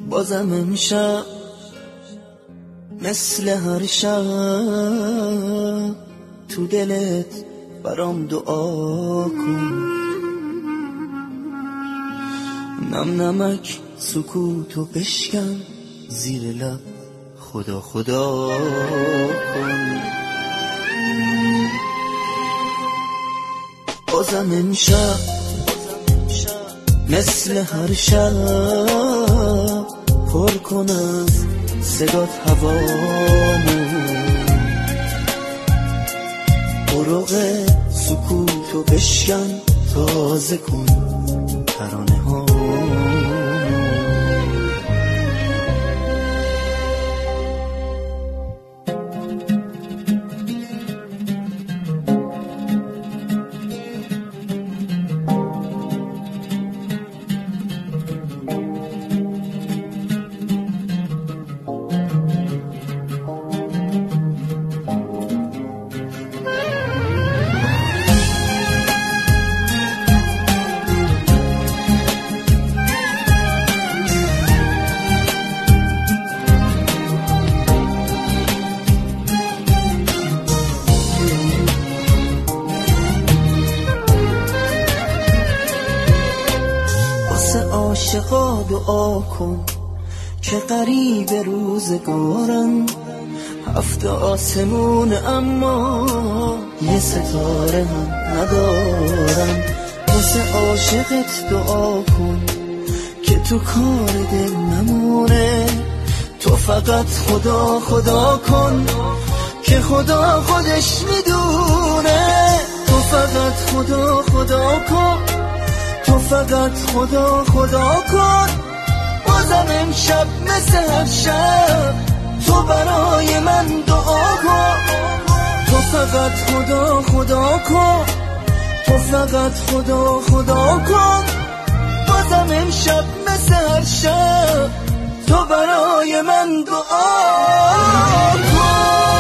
بازم امشب مثل هر شب تو دلت برام دعا کن. نم نمک سکوتو بشکن زیر لب خدا خدا کن. بازم امشب مثل هر شب پر کن از صدات هوامو. برق سکوتو بشکن تازه کن ترانه ها. عاشقا دعا کن که قریب روزگارم، هفت آسمون اما یه ستاره هم ندارم. واسه عاشقت دعا کن که تو کار دل نمونه. تو فقط خدا خدا کن که خدا خودش میدونه. تو فقط خدا خدا کن، تو فقط خدا خدا کن. بازم امشب مثل هر شب تو برای من دعا کن. تو فقط خدا خدا کن، تو فقط خدا خدا کن. بازم امشب مثل هر شب تو برای من دعا کن.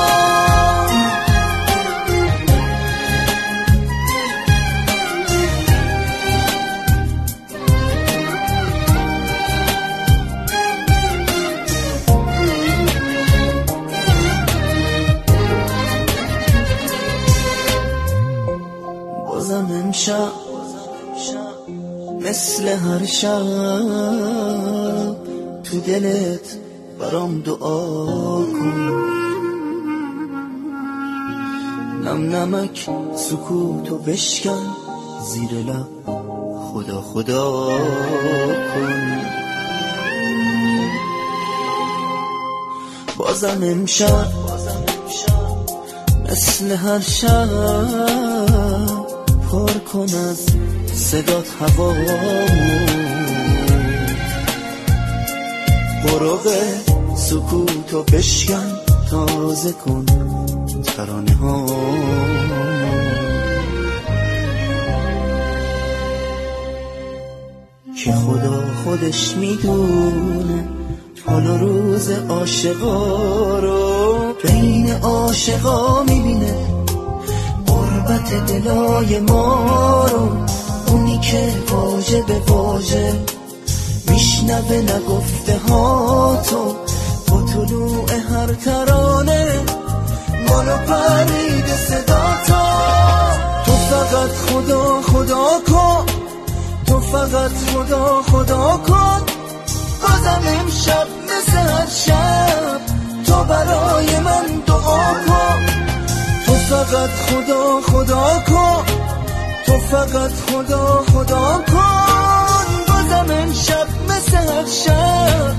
بازم امشب مثل هر شب تو دلت برام دعا کن. نم نمک سکوتو بشکن زیر لب خدا خدا کن. بازم امشب مثل هر شب پر کن از صدات هوامو. برق سکوتو بشکن تازه کن ترانه ها. که خدا خودش میدونه حال و روز عاشقا رو، بین عاشقا میبینه قربت دلای ما رو. اونی که واژه به واژه میشنوه نگفته ها تو، با طلوع هر ترانه مالو پرید صدا تا. تو فقط خدا خدا کن، تو فقط خدا خدا کن. بازم امشب مثل هر شب تو برای من دعا کن. تو فقط خدا خدا کن، تو فقط خدا خدا کن. بازم امشب مثل هر شب